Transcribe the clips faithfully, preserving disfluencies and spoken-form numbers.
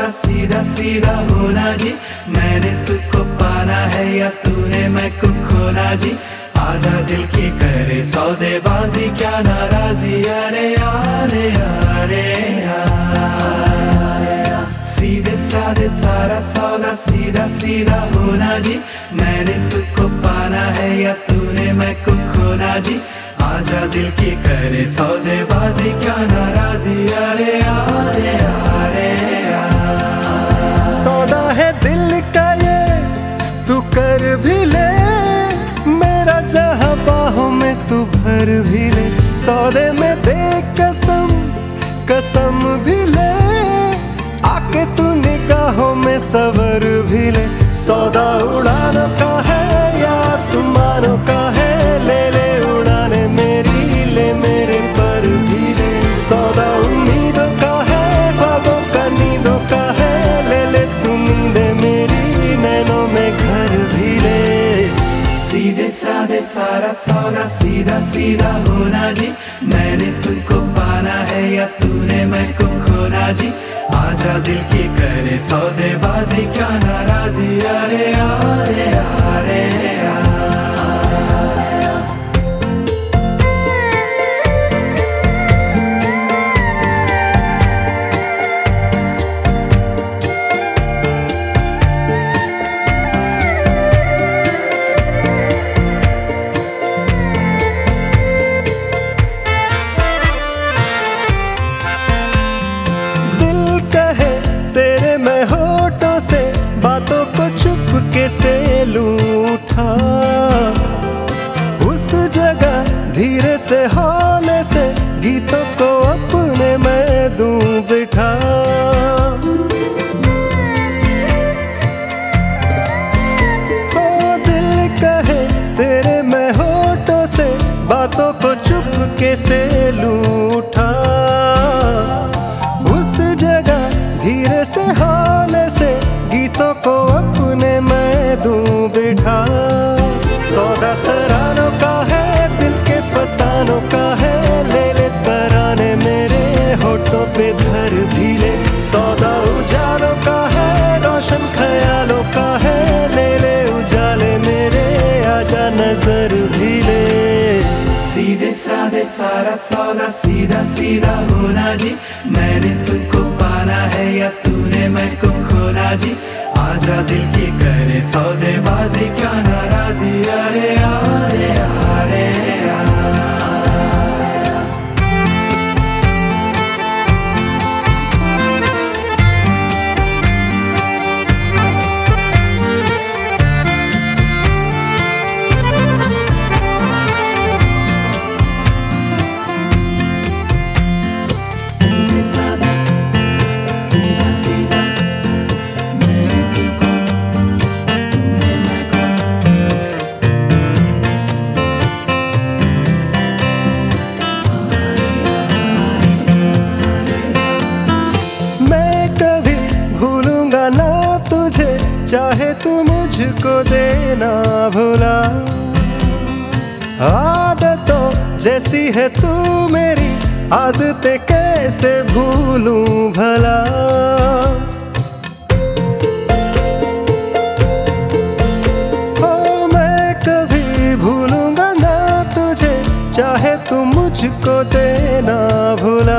सौदा सीधा सीधा होना जी। मैंने तुझको पाना है या तूने मैं को खोना जी। आजा दिल की करे सौदेबाजी क्या नाराजी। अरे अरे अरे सीधे साधे सारा सौदा सीधा सीधा होना जी। मैंने तुझको पाना है या तूने मैं को खोना जी। आजा दिल की करे सौदेबाजी क्या नाराजी। अरे अरे अरे सौदा है दिल का ये तू कर भी ले, मेरा जहां बाहों में तू भर भी ले। सौदे में दे कसम कसम भी ले, आके तू निगाहों में सवर भी ले। सौदा उड़ानों का है या आसमानों का है, ले ले उड़ाने मेरी ले मेरे पर भी ले। सौदा उम्मीदों का है ख्वाबों का नींदों का है, ले ले तू नींदे मेरी नैनों में घर भी ले। सीधे साधे सारा सौदा सीधा सीधा होना जी। मैंने तुझको पाना है या तूने मैं को खोना जी। आजा दिल की करे सौदेबाजी क्या नाराजी। अरे अरे अरे बातों को चुपके से लूटा, उस जगह धीरे से होने से गीतों को अपने मैं दूं बिठा। ओ दिल कहे तेरे मैं होठों से बातों को चुपके से लूटा, उस जगह धीरे से होने से गीतों को अपने मैं दूं बिठा। सौदा तरानों का है दिल के फसानों का है, ले ले तराने मेरे होठों पे धर भी ले। सौदा उजालों का है रोशन ख्यालों का है, ले ले उजाले मेरे आजा नजर भी ले। सीधे साधे सारा सौदा सीधा सीधा होना जी। मैंने तुझको पाना है या तूने मैं को खोना जी। आजा दिल की करे सौदेबाजी क्या नाराजी। अरे अरे अरे चाहे तू मुझको देना भुला। आदतों जैसी है तू मेरी आदतें कैसे भूलूं भला। ओ मैं कभी भूलूंगा ना तुझे, चाहे तू मुझको देना भुला।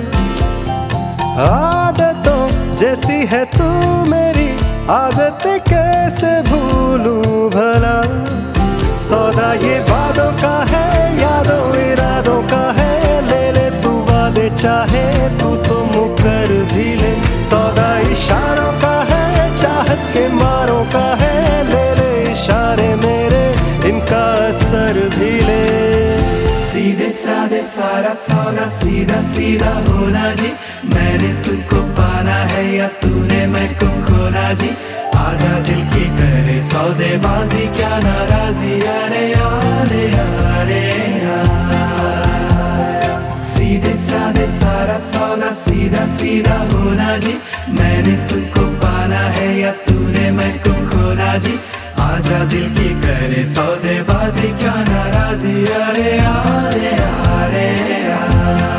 आदतों जैसी है तू मेरी आदत कैसे भूलूं भला। सौदा ये वादों का है यादों इरादों का है, ले ले तू वादे चाहे तू तो मुकर भी ले। सौदा इशारों का है चाहत के मारों का है, ले ले इशारे मेरे इनका असर भी ले। सीधे साधे सारा सौदा सीधा सीधा होना जी। मैंने तुझको पाना है या तूने मैं को खोना जी। आजा दिल की करे सौदेबाजी क्या नाराजी। अरे अरे अरे सीधे साधे सारा सौदा सीधा सीधा होना जी। मैंने तुझको पाना है या तूने मैं को खोना जी। आजा दिल की करे सौदेबाजी क्या नाराजी। अरे अरे अरे